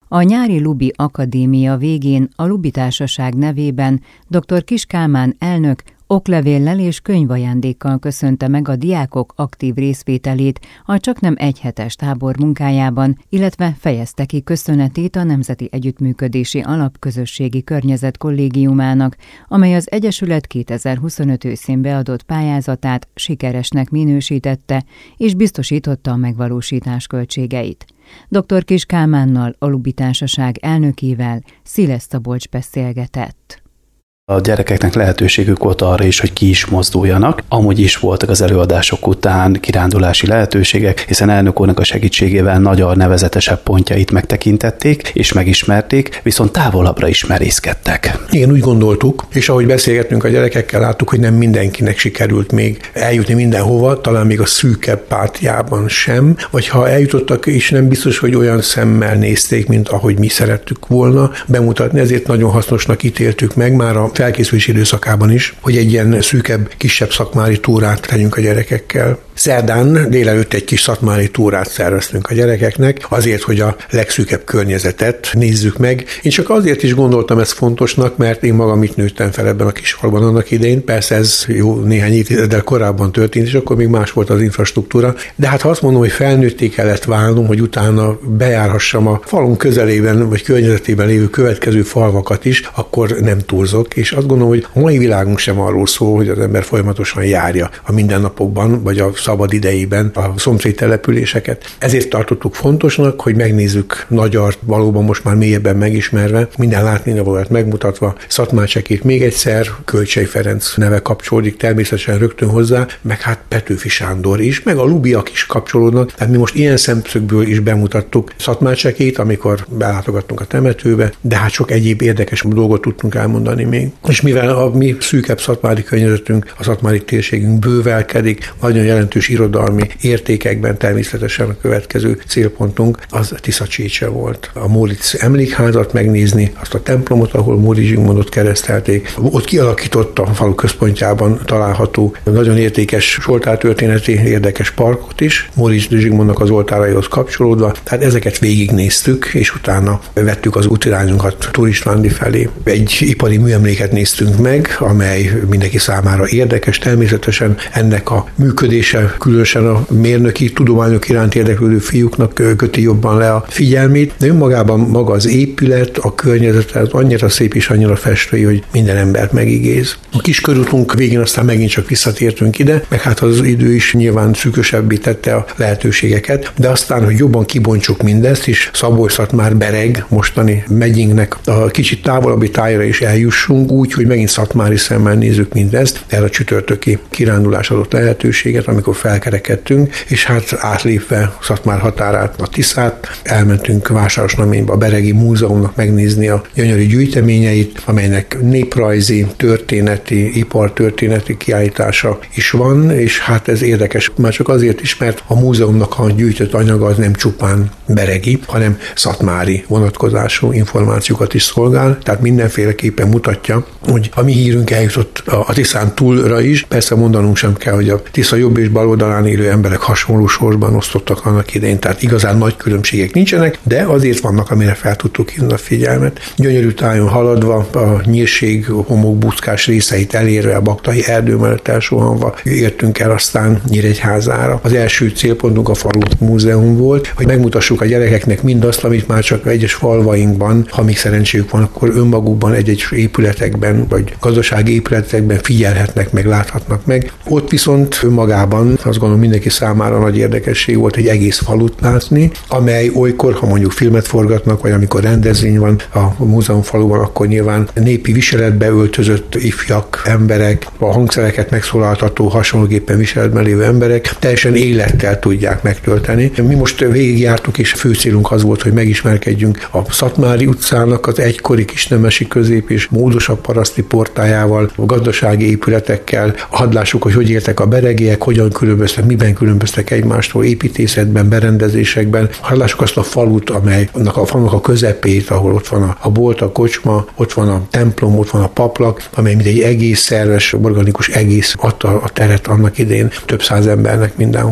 A nyári Lubi Akadémia végén a Lubi Társaság nevében dr. Kiss Kálmán elnök oklevéllel és könyvajándékkal köszönte meg a diákok aktív részvételét a csaknem egyhetes tábor munkájában, illetve fejezte ki köszönetét a Nemzeti Együttműködési Alap Közösségi Környezet Kollégiumának, amely az Egyesület 2025 őszén beadott pályázatát sikeresnek minősítette és biztosította a megvalósítás költségeit. Dr. Kiss Kálmánnal, a Lubi Társaság elnökével Sziles Szabolcs beszélgetett. A gyerekeknek lehetőségük volt arra is, hogy ki is mozduljanak. Amúgy is voltak az előadások után kirándulási lehetőségek, hiszen elnök úrnak a segítségével nagy a nevezetesebb pontjait megtekintették és megismerték, viszont távolabbra is merészkedtek. Igen, úgy gondoltuk, és ahogy beszélgettünk a gyerekekkel, láttuk, hogy nem mindenkinek sikerült még eljutni mindenhova, talán még a szűkebb pártjában sem, vagy ha eljutottak is, nem biztos, hogy olyan szemmel nézték, mint ahogy mi szerettük volna bemutatni, ezért nagyon hasznosnak ítéltük meg már a felkészülési időszakában is, hogy egy ilyen szűkebb, kisebb szatmári túrát tegyünk a gyerekekkel. Szerdán délelőtt egy kis szatmári túrát szerveztünk a gyerekeknek, azért, hogy a legszűkebb környezetet nézzük meg. Én csak azért is gondoltam ezt fontosnak, mert én magam itt nőttem fel ebben a kisfalban annak idején, persze ez jó néhány évtizeddel korábban történt, és akkor még más volt az infrastruktúra. De hát ha azt mondom, hogy felnőtté kellett válnom, hogy utána bejárhassam a falunk közelében vagy környezetében lévő következő falvakat is, akkor nem túlzok, és azt gondolom, hogy a mai világunk sem arról szól, hogy az ember folyamatosan járja a mindennapokban, vagy a szabad idejében a szomszéd településeket. Ezért tartottuk fontosnak, hogy megnézzük Nagyart, valóban most már mélyebben megismerve, minden látnivalóját megmutatva, Szatmárcsekét még egyszer, Kölcsey Ferenc neve kapcsolódik természetesen rögtön hozzá, meg hát Petőfi Sándor is, meg a lubiak is kapcsolódnak, tehát mi most ilyen szemszögből is bemutattuk Szatmárcsekét, amikor belátogattunk a temetőbe, de hát sok egyéb érdekes dolgot tudtunk elmondani még. És mivel a mi szűkebb szatmári környezetünk, a szatmári térségünk bővelkedik, nagyon jelentős irodalmi értékekben természetesen a következő célpontunk az Tiszacsicse volt. A Móricz emlékházat megnézni, azt a templomot, ahol Móricz Zsigmondot keresztelték. Ott kialakította a falu központjában található nagyon értékes oltártörténeti érdekes parkot is, Móricz Zsigmondnak az oltáraihoz kapcsolódva. Tehát ezeket végignéztük, és utána vettük az útirányunkat Turistlandi felé. Egy ipari műemléket néztünk meg, amely mindenki számára érdekes. Természetesen ennek a működése különösen a mérnöki tudományok iránt érdeklődő fiúknak köti jobban le a figyelmét, de önmagában maga az épület, a környezet az annyira szép és annyira festői, hogy minden embert megigéz. A kis körútunk végén aztán megint csak visszatértünk ide, meg hát az idő is nyilván szűkösebbé tette a lehetőségeket, de aztán, hogy jobban kibontsuk mindezt, és Szabolcs-Szatmár-Bereg mostani megyünknek a kicsit távolabbi tájra is eljussunk, úgy, hogy megint szatmári szemmel nézzük mindezt, erre a csütörtöki kirándulás adott lehetőséget, amikor felkerekedtünk, és hát átlépve Szatmár határát, a Tiszát, elmentünk Vásárosnaményba, a Beregi Múzeumnak megnézni a gyönyörű gyűjteményeit, amelynek néprajzi, történeti, ipartörténeti kiállítása is van, és hát ez érdekes, már csak azért is, mert a múzeumnak a gyűjtött anyaga az nem csupán beregi, hanem szatmári vonatkozású információkat is szolgál, tehát mindenféleképpen mutatja, hogy a mi hírünk eljutott a Tiszán túlra is. Persze mondanunk sem kell, hogy a Tisza jobb és bal oldalán élő emberek hasonló sorsban osztottak annak idején, tehát igazán nagy különbségek nincsenek, de azért vannak, amire fel tudtuk hívni a figyelmet. Gyönyörű tájon haladva, a nyírség homokbuckás részeit elérve, a baktai erdő mellett elsuhanva értünk el aztán Nyíregyházára. Az első célpontunk a falu múzeum volt, hogy megmutassuk a gyerekeknek mindazt, amit már csak egyes falvainkban, ha még szerencséjük van, akkor önmagukban egy-egy épületekben, vagy gazdasági épületekben figyelhetnek meg, láthatnak meg. Ott viszont önmagában azt gondolom mindenki számára nagy érdekesség volt egy egész falut látni, amely olykor, ha mondjuk filmet forgatnak, vagy amikor rendezvény van a múzeum faluban, akkor nyilván népi viseletbe öltözött ifjak, emberek, a hangszereket megszólaltató, hasonlóképpen viseletben lévő emberek teljesen élettel tudják megtölteni. Mi most végigjártuk, és fő célunk az volt, hogy megismerkedjünk a Szatmári utcának az egykori kisnemesi közép és módosabb paraszti portájával, a gazdasági épületekkel, hadd lássuk, hogy éltek a beregiek, hogyan különböztek, miben különböztek egymástól, építészetben, berendezésekben. Hadd lássuk azt a falut, amely annak a falunak a közepét, ahol ott van a bolt, a kocsma, ott van a templom, ott van a paplak, amely mint egy egész szerves, organikus egész adta a teret annak idején több száz embernek mindenhol.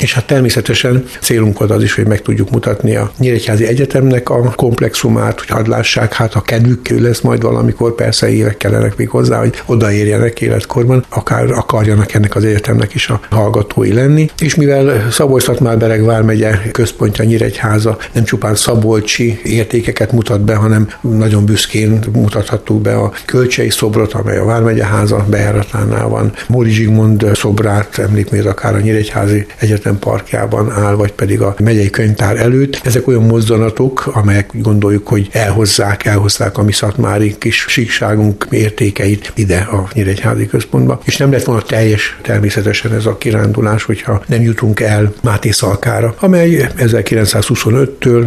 És hát természetesen célunk volt az is, hogy meg tudjuk mutatni a Nyíregyházi Egyetemnek a komplexumát, hogy hadd lássák, hát ha kedvük lesz majd valamikor, persze évek kellenek még hozzá, hogy odaérjenek életkorban, akár akarjanak ennek az egyetemnek is a hallgatói lenni. És mivel Szabolcs-Szatmár-Bereg vármegye központja Nyíregyháza nem csupán szabolcsi értékeket mutat be, hanem nagyon büszkén mutathattuk be a Kölcsei szobrot, amely a Vármegyeháza bejáratánál van, Móri Zsigmond szobrát említmény akár a Nyíregyházi Egyetem parkjában áll, vagy pedig a megyei könyvtár előtt. Ezek olyan mozdulatok, amelyek gondoljuk, hogy elhozzák a mi szatmári kis síkságunk értékeit ide a Nyíregyházi központba. És nem lett volna teljes természetesen ez a kirándulás, hogyha nem jutunk el Máté Szalkára, amely 1925-től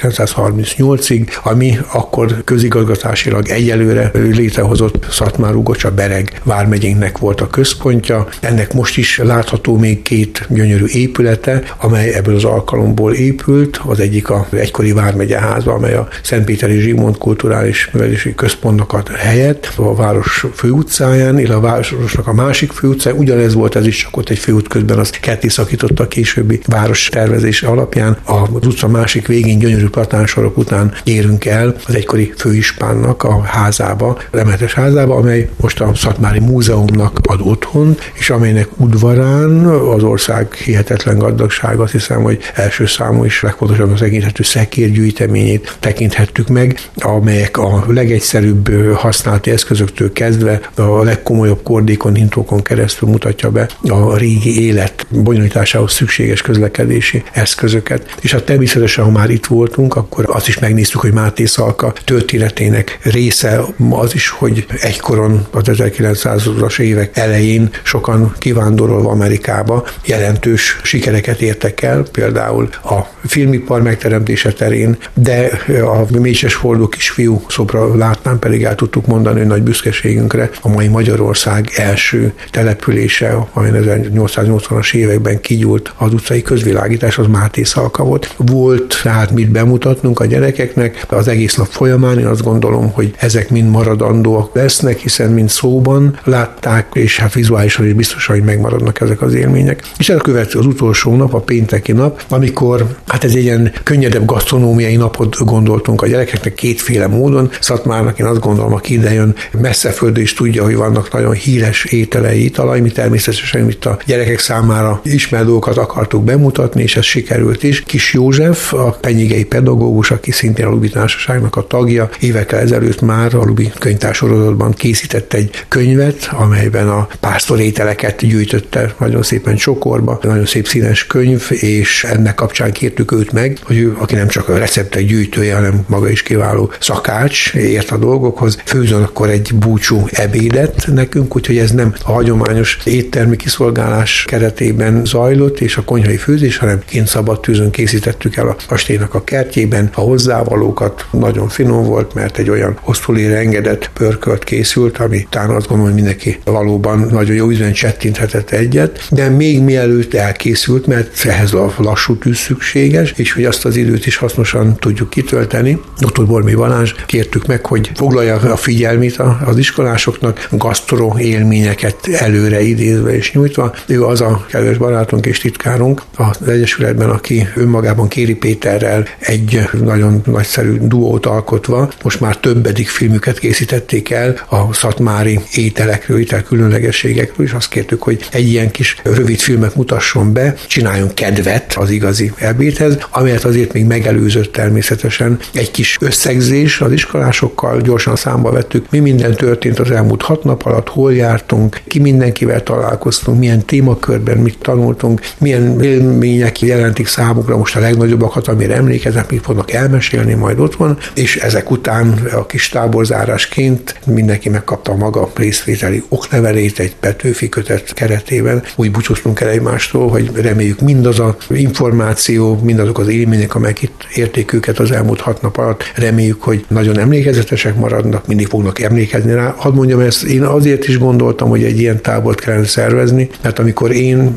1938-ig, ami akkor közigazgatásilag egyelőre létrehozott Szatmár-Ugocsa-Bereg vármegyénknek volt a központja. Ennek most is látható még két gyönyörű épülete, amely ebből az alkalomból épült. Az egyik az egykori vármegyeháza, amely a Szentpéteri Zsigmond Kulturális Művelési Központnak a helyett a város főutcáján, illetve a városnak a másik főutcáján, ugyanez volt ez is, csak ott egy főút közben azt ketté szakította a későbbi város tervezés alapján. Az utca másik végén gyönyörű platánsorok után érünk el az egykori főispánnak a házába, az emeletes házába, amely most a Szatmári Múzeumnak ad otthont, és amelynek udvarán az ország hihetetlen gazdagsága, azt hiszem, hogy első számú és legfontosabb az egészhető szekérgyűjteményét tekinthettük meg, amelyek a legegyszerűbb használati eszközöktől kezdve a legkomolyabb kordékon, hintókon keresztül mutatja be a régi élet bonyolításához szükséges közlekedési eszközöket. És hát természetesen, ha már itt voltunk, akkor azt is megnéztük, hogy Máté Szalka történetének része az is, hogy egykoron az 1900-as évek elején sokan kivándorolva Amerikába jelentős sikereket értek el, például a filmipar megteremtése terén, de a Mécses Fordó kisfiú szobra látnán pedig el tudtuk mondani, hogy nagy büszkeségünkre a mai Magyarország első települése, amin 1880-as években kigyúlt az utcai közvilágítás, az Máté Szalka volt. Volt tehát mit bemutatnunk a gyerekeknek az egész nap folyamán, én azt gondolom, hogy ezek mind maradandóak lesznek, hiszen mind szóban látták, és hát vizuálisan is biztosan, hogy megmaradnak ezek az élmények. És ez következő az utolsó nap, a pénteki nap, amikor hát ez egy ilyen könnyedebb gasztronómiai napot gondoltunk a gyerekeknek kétféle módon. Szatmárnak én azt gondolom, aki idejön messzeföldről is tudja, hogy vannak nagyon híres ételei, italai, mi természetesen itt a gyerekek számára ismert dolgokat akartuk bemutatni, és ez sikerült is. Kis József, a penyigei pedagógus, aki szintén a Lubi Társaságnak a tagja, évekkel ezelőtt már a Lubi könyvtársorozatban készített egy könyvet, amelyben a pásztorételeket gyűjtötte nagyon szépen csokorba, nagyon szép színes könyv, és ennek kapcsán kértük őt meg, hogy ő, aki nem csak a receptek gyűjtője, hanem maga is kiváló szakács, ért a dolgokhoz, főzön akkor egy búcsú ebédet nekünk, úgyhogy ez nem a hagyományos éttermi kiszolgálás keretében zajlott, és a konyhai főzés, hanem kint szabad tűzön készítettük el a kastélynak a kertjében. A hozzávalókat nagyon finom volt, mert egy olyan osztulére engedett pörkölt készült, ami talán azt gondolom, hogy mindenki valóban nagyon jó ízűen csettinthetett egyet, de még mielőtt elkészült, mert ehhez a lassú tűz szükséges, és hogy azt az időt is hasznosan tudjuk kitölteni. Dr. Bormé Balázs kértük meg, hogy foglalja a figyelmét az iskolásoknak, gasztro élményeket előre idézve és nyújtva. Ő az a kedves barátunk és titkárunk az Egyesületben, aki önmagában Kéri Péterrel egy nagyon nagyszerű duót alkotva, most már többedik filmüket készítették el a szatmári ételekről, ételkülönlegességekről, és azt kértük, hogy egy ilyen kis rövid filmet mutasson be, csináljon kedvet az igazi ebédhez, amelyet azért még megelőzött természetesen egy kis összegzés az iskolásokkal, gyorsan számba vettük, mi minden történt az elmúlt 6 nap alatt, hol jártunk, ki mindenkivel találkoztunk, milyen témakörben mit tanultunk, milyen élmények jelentik számukra most a legnagyobbakat, amire emlékeznek, mit fognak elmesélni majd otthon, és ezek után a kis táborzárásként mindenki megkapta a maga részvételi oklevelét egy Petőfi kötet keretében. Úgy búcsúztunk el egymástól, hogy reméljük mindaz az információ, mindazok az élmények, amelyek itt érték őket az elmúlt 6 nap alatt, reméljük, hogy nagyon emlékezetesek maradnak, mindig fognak emlékezni rá. Hadd mondjam ezt, én azért is gondoltam, hogy egy ilyen tábort kellene szervezni, mert amikor én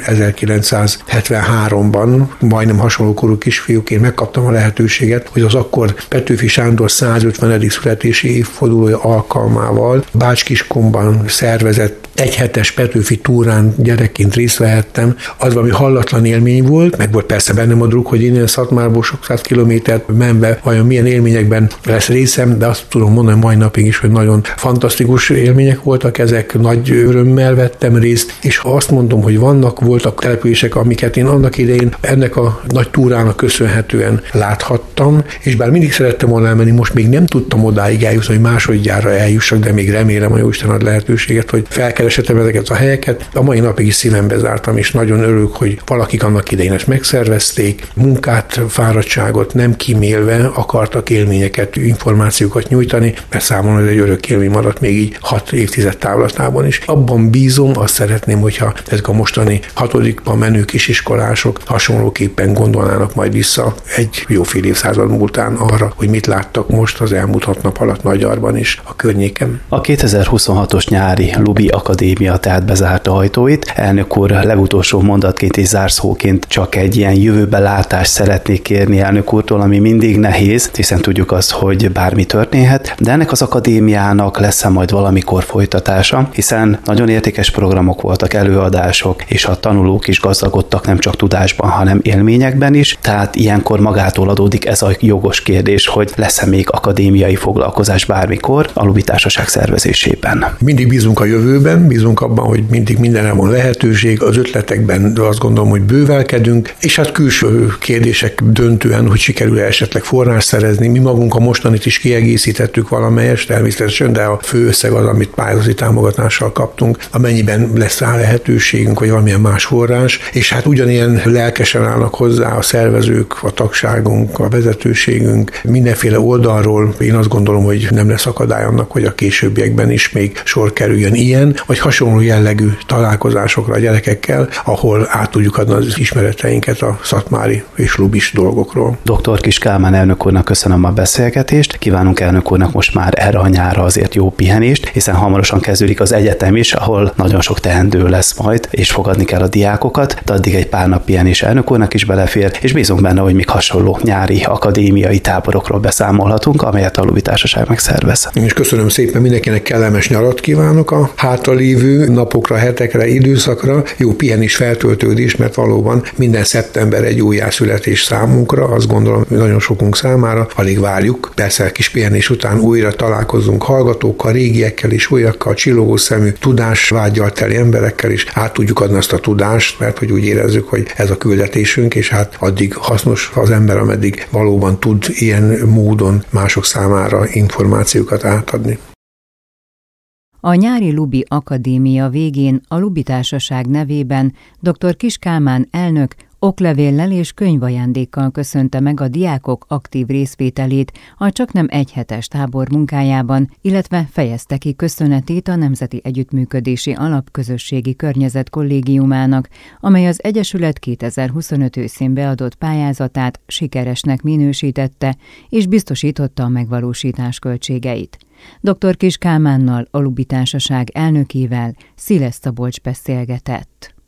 1973-ban majdnem hasonló korú kisfiúként megkaptam a lehetőséget, hogy az akkor Petőfi Sándor 150. születési évfordulója alkalmával Bács-Kiskunban szervezett egyhetes Petőfi túrán gyerekként részt vehettem, az valami hallatlan élmény volt, meg volt persze bennem a druk, hogy innen Szatmárból sok száz kilométert menve vajon milyen élményekben lesz részem, de azt tudom mondani mai napig is, hogy nagyon fantasztikus élmények voltak ezek, nagy örömmel vettem részt, és ha azt mondom, hogy voltak települések, amiket én annak idején ennek a nagy túrának köszönhetően láthattam, és bár mindig szerettem volna elmenni, most még nem tudtam odáig eljutni, hogy másodjára eljussak, de még remélem, a Jóisten ad lehetőséget, hogy felkeresettem ezeket a helyeket. A mai napig is szívembe zártam, és nagyon örülök, hogy valakik annak idején ezt megszervezték, munkát, fáradtságot nem kímélve akartak élményeket, információkat nyújtani, mert számomra ez egy örök élmény maradt még így 6 évtized távlatában is. Abban bízom, azt szeretném, hogyha ezek a mostani 6-ban menő kisiskolások hasonlóképpen gondolnának majd vissza egy jó fél évszázad múltán arra, hogy mit láttak most az elmúlt 6 nap alatt Nagyarban is a környéken. A 2026-os nyári Lubi Akadémia tehát bezárta ajtóit. Elnök úr, legutolsó mondatként és zárszóként csak egy ilyen jövőbe látást szeretnék kérni elnök úrtól, ami mindig nehéz, hiszen tudjuk azt, hogy bármi történhet, de ennek az akadémiának lesz majd valamikor folytatása, hiszen nagyon értékes programok voltak, előadások, és a tanulók is gazdagodtak nem csak tudásban, hanem élményekben is, tehát ilyenkor magától adódik ez a jogos kérdés, hogy lesz-e még akadémiai foglalkozás bármikor a Lubi Társaság szervezésében. Mindig bízunk a jövőben, bízunk abban, hogy mindig mindenre van lehetőség, az ötletekben azt gondolom, hogy bővelkedünk, és hát külső kérdések döntően, hogy sikerül esetleg forrás szerezni. Mi magunk a mostanit is kiegészítettük valamelyest, természetesen, de a fő összeg az, amit pályázati támogatással kaptunk, amennyiben lesz rá lehetőségünk, vagy valamilyen más forrás, és hát ugyanilyen lelkesen állnak hozzá a szervezők, a tagságunk, a vezetőségünk, mindenféle oldalról. Én azt gondolom, hogy nem lesz akadály annak, hogy a későbbiekben is még sor kerüljön ilyen, vagy hasonló jellegű találkozásokra a gyerekekkel, ahol át tudjuk adni az ismereteinket a szatmári és lubis dolgokról. Dr. Kiss Kálmán elnök úrnak köszönöm a beszélgetést, kívánunk elnök úrnak most már erre a nyárra azért jó pihenést, hiszen hamarosan kezdődik az egyetem is, ahol nagyon sok teendő lesz majd, és fogadni kell a diákokat, de addig egy pár nap pihenés elnök úrnak is belefér, és bízunk benne, hogy még hasonló nyári akadémiai táborokról beszámolhatunk, amelyet a Lubi Társaság megszervez. Én is köszönöm szépen, mindenkinek kellemes nyarat kívánok a hátralévő napokra, hetekre, időszakra, jó pihenés, feltöltődés, mert valóban minden szeptember egy újjászületés számunkra, azt gondolom, hogy nagyon sokunk számára, alig várjuk. Persze kis pihenés után újra találkozunk hallgatókkal, régiekkel és újakkal, csillogó szemű, tudásvággyal teli emberekkel is át tudjuk adni azt a tudást, mert hogy úgy érezzük, hogy ez a küldetésünk, és hát addig hasznos az ember, ameddig valóban tud ilyen módon mások számára információkat átadni. A nyári Lubi Akadémia végén a Lubi Társaság nevében dr. Kiss Kálmán elnök oklevéllel és könyvajándékkal köszönte meg a diákok aktív részvételét a csaknem egyhetes tábor munkájában, illetve fejezte ki köszönetét a Nemzeti Együttműködési Alap Közösségi Környezet Kollégiumának, amely az Egyesület 2025 őszén beadott pályázatát sikeresnek minősítette és biztosította a megvalósítás költségeit. Dr. Kiss Kálmánnal, a Lubi Társaság elnökével Széles Szabolcs beszélgetett.